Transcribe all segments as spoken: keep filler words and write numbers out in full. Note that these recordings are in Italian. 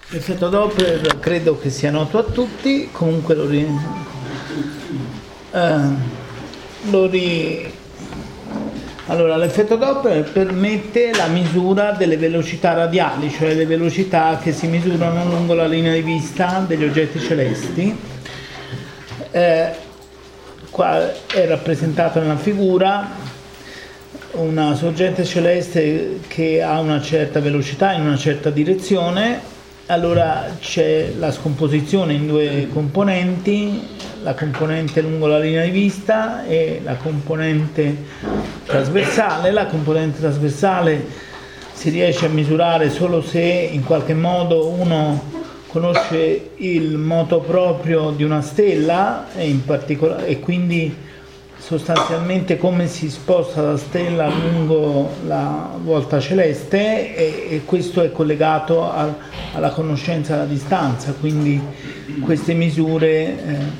L'effetto Doppler credo che sia noto a tutti, comunque lo, ri, eh, lo ri, allora l'effetto Doppler permette la misura delle velocità radiali, cioè le velocità che si misurano lungo la linea di vista degli oggetti celesti. Eh, qua è rappresentato nella figura una sorgente celeste che ha una certa velocità in una certa direzione. Allora c'è la scomposizione in due componenti, la componente lungo la linea di vista e la componente trasversale. La componente trasversale si riesce a misurare solo se in qualche modo uno conosce il moto proprio di una stella e, in particolare, e quindi sostanzialmente come si sposta la stella lungo la volta celeste, e, e questo è collegato al, alla conoscenza della distanza, quindi queste misure eh,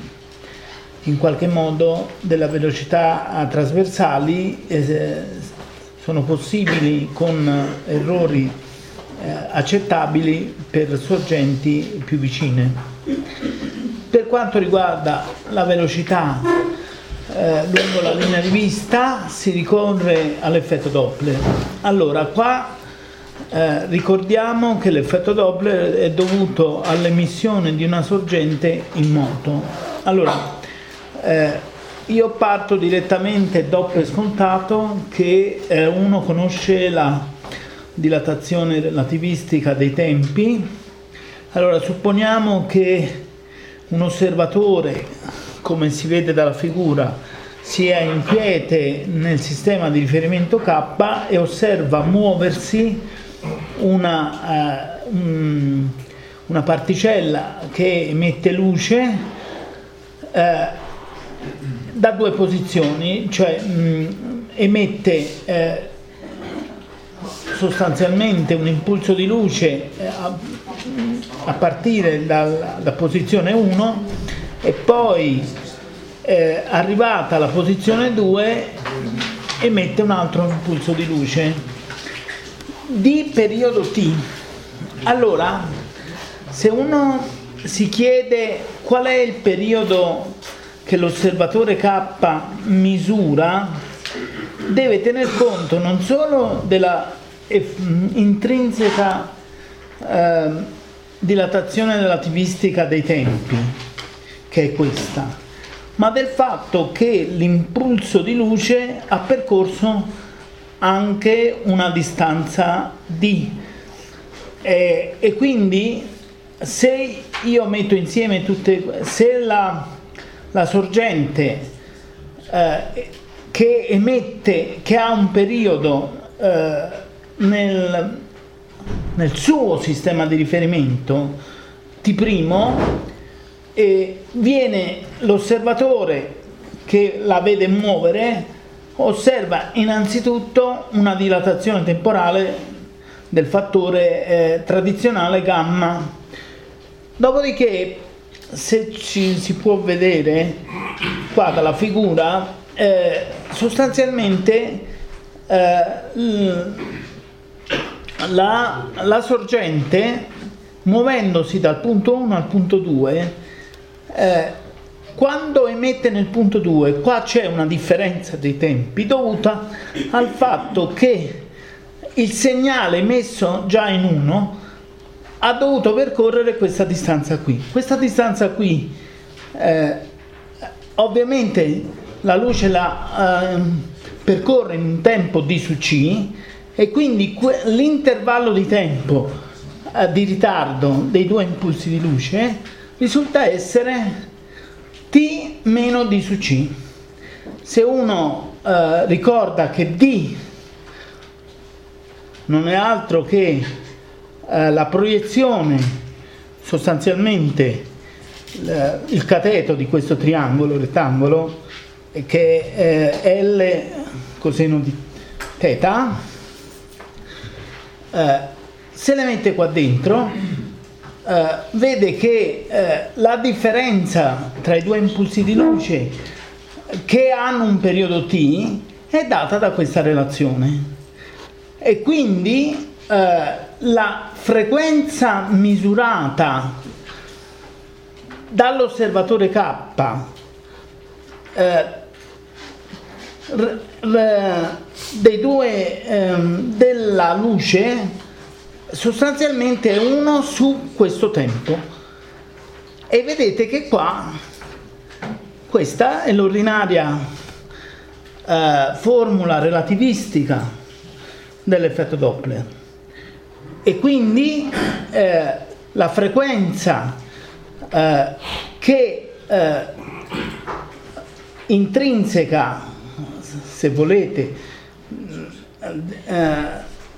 in qualche modo della velocità trasversali eh, sono possibili con errori eh, accettabili per sorgenti più vicine. Per quanto riguarda la velocità Eh, lungo la linea di vista si ricorre all'effetto Doppler. Allora qua eh, ricordiamo che l'effetto Doppler è dovuto all'emissione di una sorgente in moto. Allora eh, io parto direttamente, do per scontato che eh, uno conosce la dilatazione relativistica dei tempi. Allora supponiamo che un osservatore, come si vede dalla figura, sia in quiete nel sistema di riferimento K e osserva muoversi una, uh, un, una particella che emette luce uh, da due posizioni, cioè mh, emette uh, sostanzialmente un impulso di luce uh, a, a partire dal, da posizione uno, e poi eh, arrivata alla posizione due emette un altro impulso di luce di periodo t. Allora, se uno si chiede qual è il periodo che l'osservatore K misura, deve tener conto non solo della intrinseca eh, dilatazione relativistica dei tempi, che è questa, ma del fatto che l'impulso di luce ha percorso anche una distanza d, e, e quindi se io metto insieme tutte, se la, la sorgente eh, che emette, che ha un periodo eh, nel, nel suo sistema di riferimento t', e viene l'osservatore che la vede muovere, osserva innanzitutto una dilatazione temporale del fattore eh, tradizionale gamma. Dopodiché, se ci si può vedere qua dalla figura, eh, sostanzialmente eh, la, la sorgente, muovendosi dal punto uno al punto due, Eh, quando emette nel punto due, qua c'è una differenza dei tempi dovuta al fatto che il segnale emesso già in uno ha dovuto percorrere questa distanza qui. Questa distanza qui eh, ovviamente la luce la eh, percorre in un tempo d su c, e quindi que- l'intervallo di tempo eh, di ritardo dei due impulsi di luce risulta essere t meno d su c. Se uno eh, ricorda che d non è altro che eh, la proiezione, sostanzialmente eh, il cateto di questo triangolo rettangolo, che è eh, L coseno di θ, eh, se le mette qua dentro, Uh, vede che uh, la differenza tra i due impulsi di luce che hanno un periodo t è data da questa relazione, e quindi uh, la frequenza misurata dall'osservatore K eh, r, r, dei due ehm, della luce sostanzialmente è uno su questo tempo, e vedete che qua questa è l'ordinaria eh, formula relativistica dell'effetto Doppler, e quindi eh, la frequenza eh, che eh, intrinseca, se volete, eh,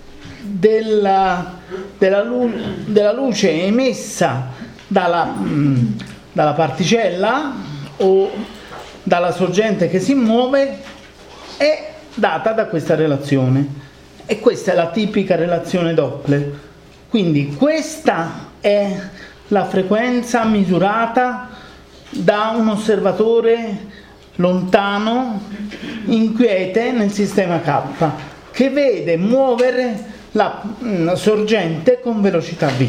della, della, lu- della luce emessa dalla, mh, dalla particella o dalla sorgente che si muove è data da questa relazione, e questa è la tipica relazione Doppler. Quindi questa è la frequenza misurata da un osservatore lontano in quiete nel sistema K, che vede muovere la mh, sorgente con velocità v.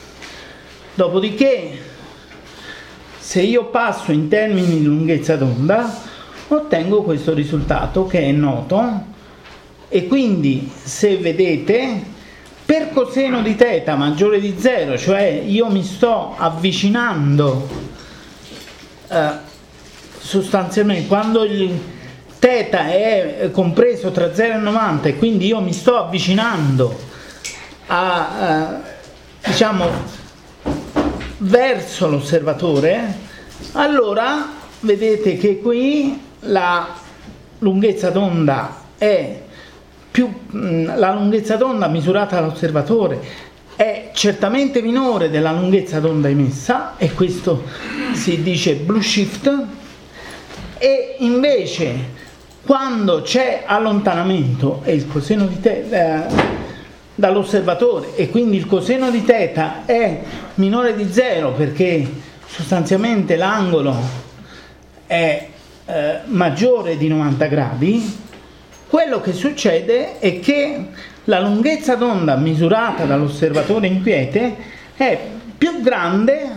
Dopodiché, se io passo in termini di lunghezza d'onda, ottengo questo risultato che è noto, e quindi, se vedete, per coseno di θ maggiore di zero, cioè io mi sto avvicinando eh, sostanzialmente quando il θ è compreso tra zero e novanta, e quindi io mi sto avvicinando a, eh, diciamo, verso l'osservatore, allora vedete che qui la lunghezza d'onda è più, la lunghezza d'onda misurata dall'osservatore è certamente minore della lunghezza d'onda emessa, e questo si dice blue shift, e invece quando c'è allontanamento e il coseno di θ eh, dall'osservatore, e quindi il coseno di θ è minore di zero perché sostanzialmente l'angolo è eh, maggiore di novanta gradi, quello che succede è che la lunghezza d'onda misurata dall'osservatore in quiete è più grande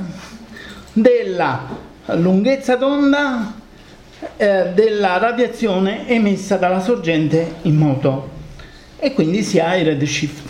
della lunghezza d'onda eh, della radiazione emessa dalla sorgente in moto, e quindi si ha il redshift.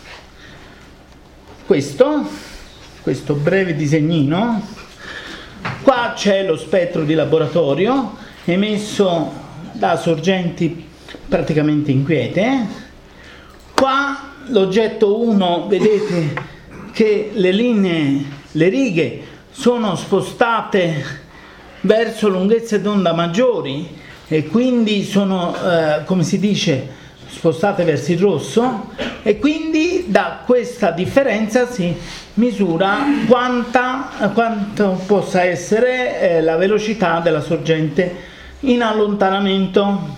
Questo, questo breve disegnino, qua c'è lo spettro di laboratorio emesso da sorgenti praticamente inquiete. Qua l'oggetto uno, vedete che le linee, le righe sono spostate verso lunghezze d'onda maggiori, e quindi sono, eh, come si dice, spostate verso il rosso, e quindi da questa differenza si misura quanta, quanto possa essere eh, la velocità della sorgente in allontanamento.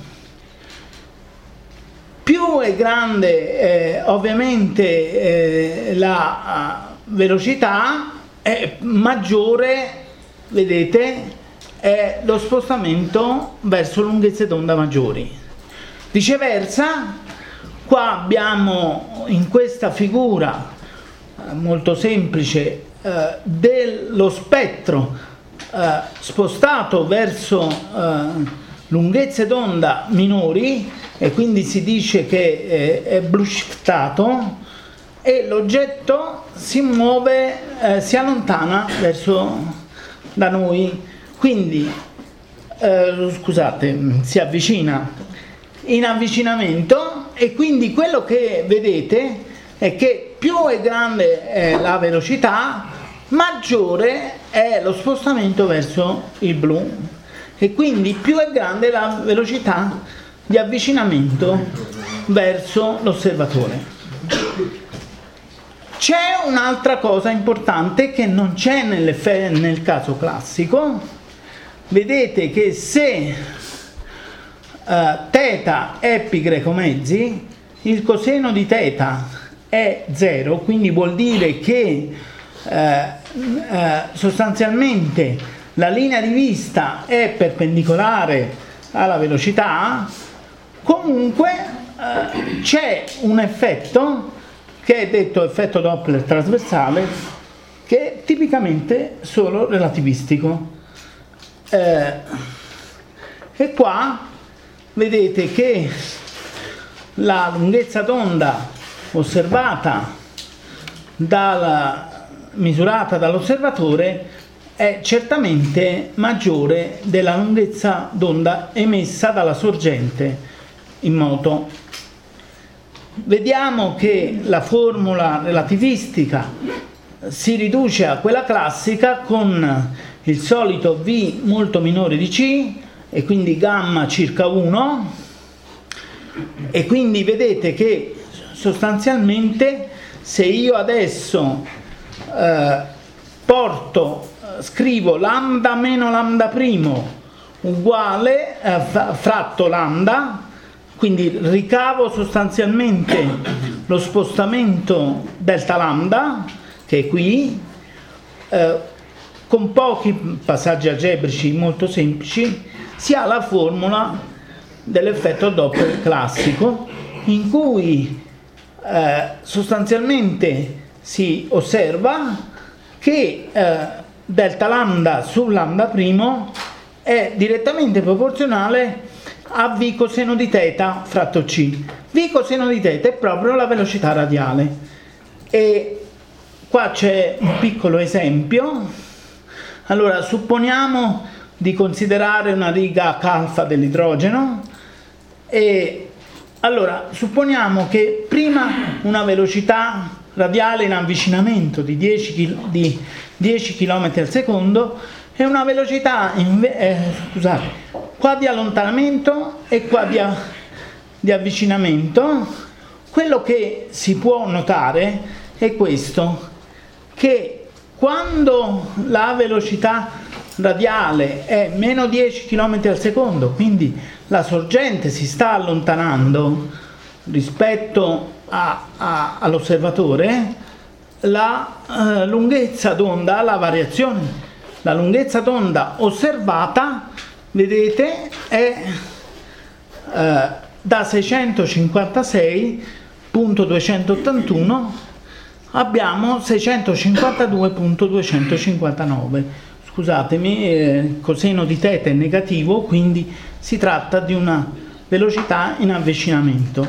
Più è grande eh, ovviamente eh, la uh, velocità, è maggiore, vedete, è lo spostamento verso lunghezze d'onda maggiori. Viceversa, qua abbiamo in questa figura eh, molto semplice eh, dello spettro eh, spostato verso eh, lunghezze d'onda minori, e quindi si dice che eh, è blue shiftato, e l'oggetto si muove, eh, si allontana verso da noi, quindi eh, scusate, si avvicina in avvicinamento, e quindi quello che vedete è che più è grande eh, la velocità, maggiore è lo spostamento verso il blu, e quindi più è grande la velocità di avvicinamento verso l'osservatore. C'è un'altra cosa importante che non c'è nel caso classico. Vedete che se uh, θ è pi greco mezzi, il coseno di θ è zero, quindi vuol dire che uh, uh, sostanzialmente la linea di vista è perpendicolare alla velocità. Comunque uh, c'è un effetto che è detto effetto Doppler trasversale, che è tipicamente solo relativistico. Eh, e qua vedete che la lunghezza d'onda osservata dalla, misurata dall'osservatore è certamente maggiore della lunghezza d'onda emessa dalla sorgente in moto. Vediamo che la formula relativistica si riduce a quella classica con il solito V molto minore di C e quindi gamma circa uno, e quindi vedete che sostanzialmente se io adesso eh, porto, scrivo lambda meno lambda primo uguale eh, fratto lambda, quindi ricavo sostanzialmente lo spostamento delta lambda, che è qui, eh, con pochi passaggi algebrici molto semplici, si ha la formula dell'effetto Doppler classico, in cui eh, sostanzialmente si osserva che eh, delta lambda su lambda primo è direttamente proporzionale a V coseno di θ fratto C. V coseno di θ è proprio la velocità radiale. E qua c'è un piccolo esempio. Allora, supponiamo di considerare una riga H alfa dell'idrogeno, e allora supponiamo che prima una velocità radiale in avvicinamento di dieci chilometri al secondo e una velocità in, eh, scusate, qua di allontanamento e qua di, di avvicinamento. Quello che si può notare è questo, che quando la velocità radiale è meno dieci chilometri al secondo, quindi la sorgente si sta allontanando rispetto a, a, all'osservatore, la eh, lunghezza d'onda, la variazione, la lunghezza d'onda osservata, vedete, è eh, da seicentocinquantasei virgola duecentottantuno abbiamo seicentocinquantadue virgola duecentocinquantanove. Scusatemi, eh, coseno di θ è negativo, quindi si tratta di una velocità in avvicinamento.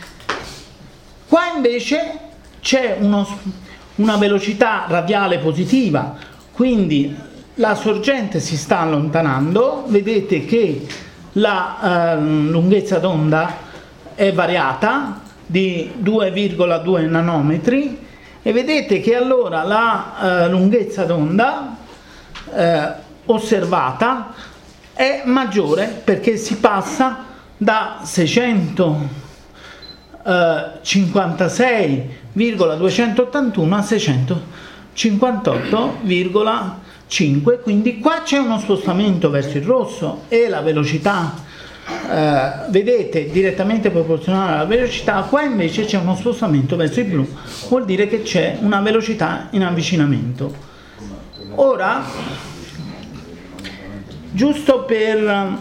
Qua invece c'è uno, una velocità radiale positiva, quindi la sorgente si sta allontanando, vedete che la eh, lunghezza d'onda è variata di due virgola due nanometri, e vedete che allora la eh, lunghezza d'onda eh, osservata è maggiore, perché si passa da seicentocinquantasei virgola duecentottantuno a seicentocinquantotto virgola cinque, quindi qua c'è uno spostamento verso il rosso e la velocità eh, vedete direttamente proporzionale alla velocità. Qua invece c'è uno spostamento verso il blu, vuol dire che c'è una velocità in avvicinamento. Ora, giusto per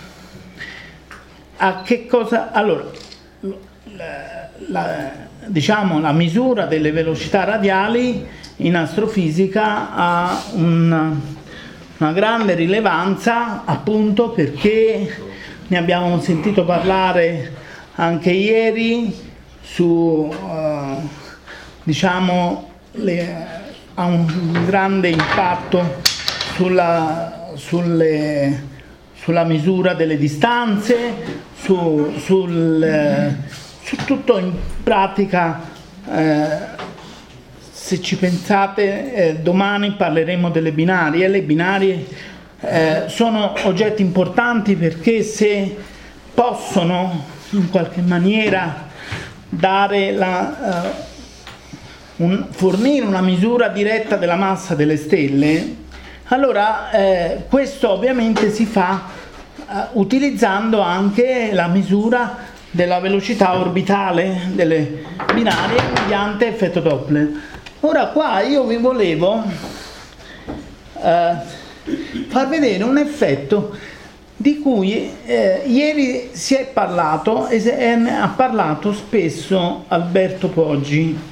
a che cosa, allora la, la, diciamo la misura delle velocità radiali in astrofisica ha una, una grande rilevanza, appunto perché ne abbiamo sentito parlare anche ieri su uh, diciamo le, ha un grande impatto sulla, sulle, sulla misura delle distanze, su, sul, su tutto in pratica. Eh, se ci pensate, eh, domani parleremo delle binarie. Le binarie eh, sono oggetti importanti perché se possono in qualche maniera dare la, eh, un, fornire una misura diretta della massa delle stelle, allora eh, questo ovviamente si fa eh, utilizzando anche la misura della velocità orbitale delle binarie mediante effetto Doppler. Ora qua io vi volevo eh, far vedere un effetto di cui eh, ieri si è parlato e se, eh, ha parlato spesso Alberto Poggi.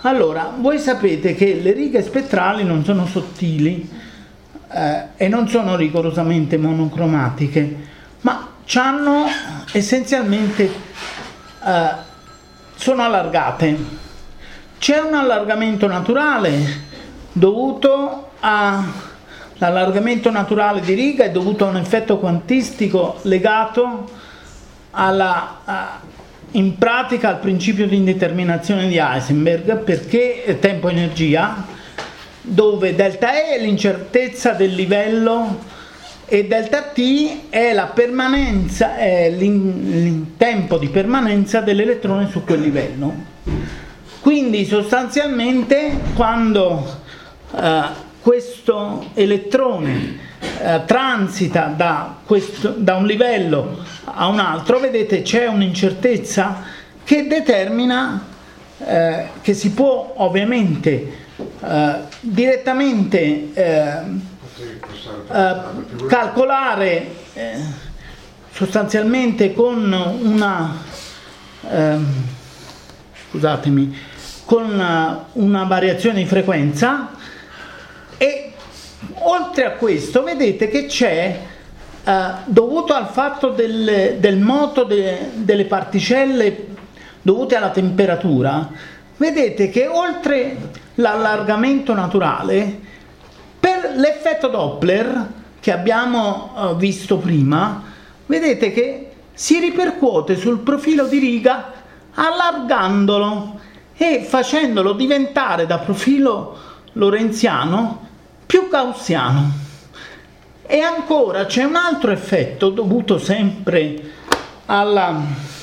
Allora, voi sapete che le righe spettrali non sono sottili eh, e non sono rigorosamente monocromatiche, ma hanno essenzialmente, eh, sono allargate. C'è un allargamento naturale dovuto a, l'allargamento naturale di riga è dovuto a un effetto quantistico legato alla... A, in pratica al principio di indeterminazione di Heisenberg, perché tempo-energia, dove delta E è l'incertezza del livello e delta T è la permanenza, è il tempo di permanenza dell'elettrone su quel livello. Quindi sostanzialmente quando eh, questo elettrone eh, transita da, questo, da un livello a un altro, vedete c'è un'incertezza che determina, eh, che si può ovviamente eh, direttamente eh, eh, calcolare eh, sostanzialmente con una, eh, scusatemi, con una, una variazione di frequenza. E oltre a questo vedete che c'è, eh, dovuto al fatto del, del moto de, delle particelle dovute alla temperatura, vedete che oltre l'allargamento naturale, per l'effetto Doppler che abbiamo eh, visto prima, vedete che si ripercuote sul profilo di riga allargandolo e facendolo diventare da profilo lorenziano più gaussiano. E ancora c'è un altro effetto dovuto sempre alla...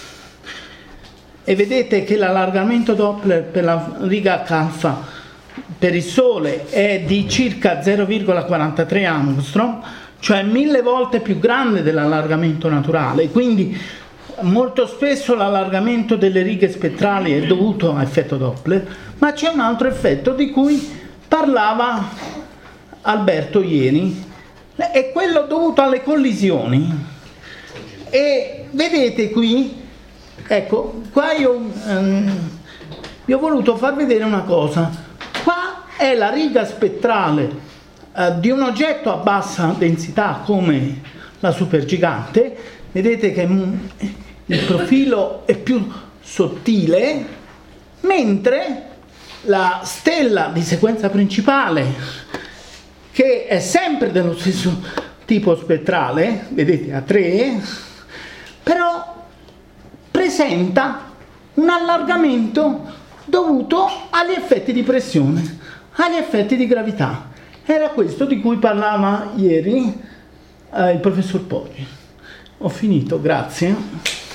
e vedete che l'allargamento Doppler per la riga H alfa per il Sole è di circa zero virgola quarantatré angstrom, cioè mille volte più grande dell'allargamento naturale. Quindi molto spesso l'allargamento delle righe spettrali è dovuto a effetto Doppler, ma c'è un altro effetto di cui parlava Alberto ieri, è quello dovuto alle collisioni. E vedete qui, ecco, qua io um, vi ho voluto far vedere una cosa. Qua è la riga spettrale uh, di un oggetto a bassa densità come la supergigante. Vedete che il profilo è più sottile, mentre la stella di sequenza principale, che è sempre dello stesso tipo spettrale, vedete A tre, però presenta un allargamento dovuto agli effetti di pressione, agli effetti di gravità. Era questo di cui parlava ieri eh, il professor Poggi. Ho finito, grazie.